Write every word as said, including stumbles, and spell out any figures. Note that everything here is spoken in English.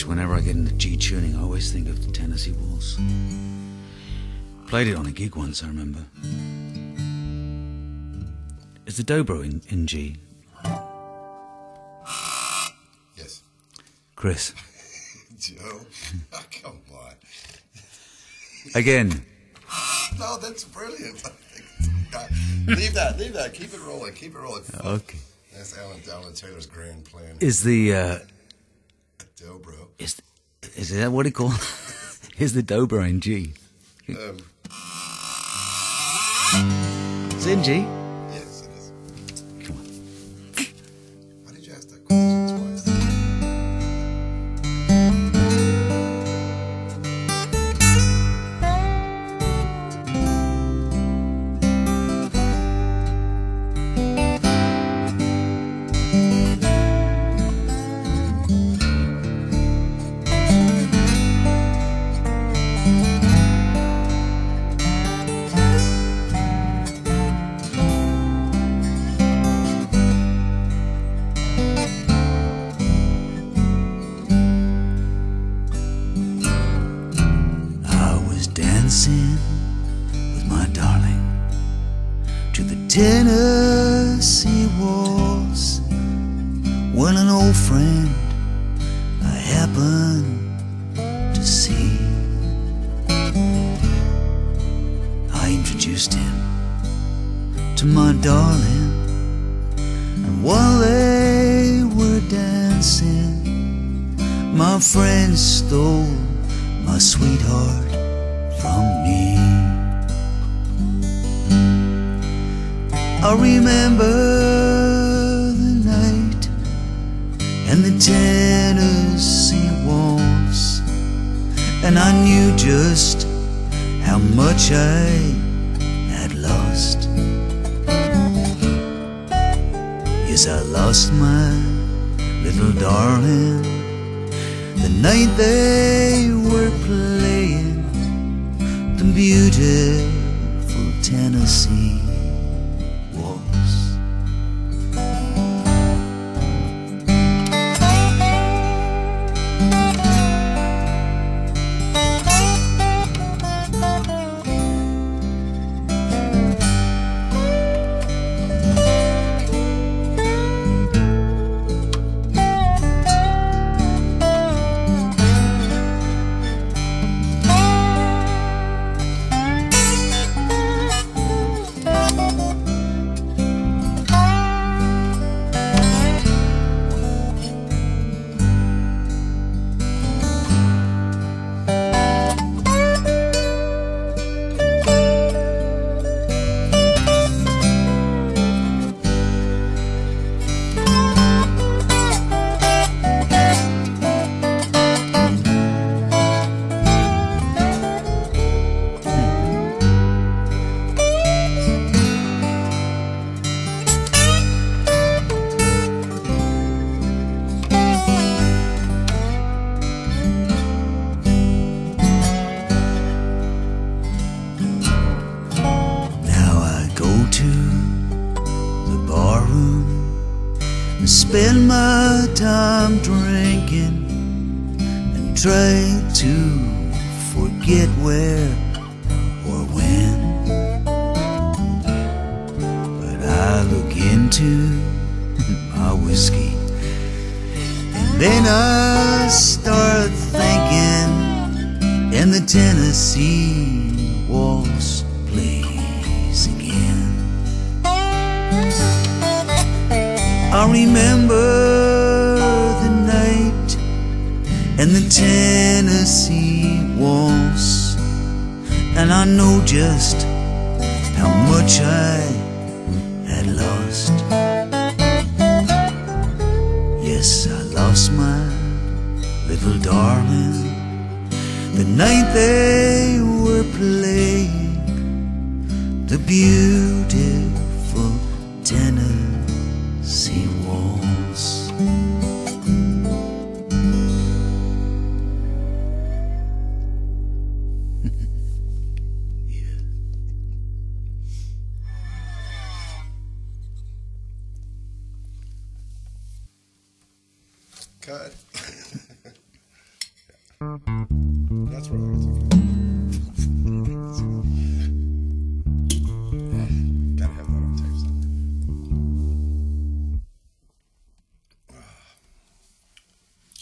Gosh, whenever I get into G tuning, I always think of the Tennessee Waltz. Played it on a gig once, I remember. Is the dobro in, in G? Yes. Chris. Joe, oh, come on. Again. No, that's brilliant. leave that, leave that. Keep it rolling, keep it rolling. Okay. That's Alan, Alan Taylor's grand plan. Is the... Uh, dobro. Is, is that what he called? Is the dobro in G? Um, it's in G? Yes, it is. Come on. Why did you ask that question twice? Dancing with my darling to the Tennessee Waltz when an old friend I happened to see. I introduced him to my darling, and while they were dancing, my friend stole my sweetheart from me. I remember the night and the Tennessee Waltz, and I knew just how much I had lost. Yes, I lost my little darling the night they were playing the beautiful Tennessee Waltz. Spend my time drinking and try to forget where or when, but I look into my whiskey and then I start thinking, and the Tennessee Waltz plays again. I remember the night and the Tennessee Waltz, and I know just how much I had lost. Yes, I lost my little darling the night they were playing the beautiful Tennessee Waltz. Yeah. Cut. That's right. It's okay.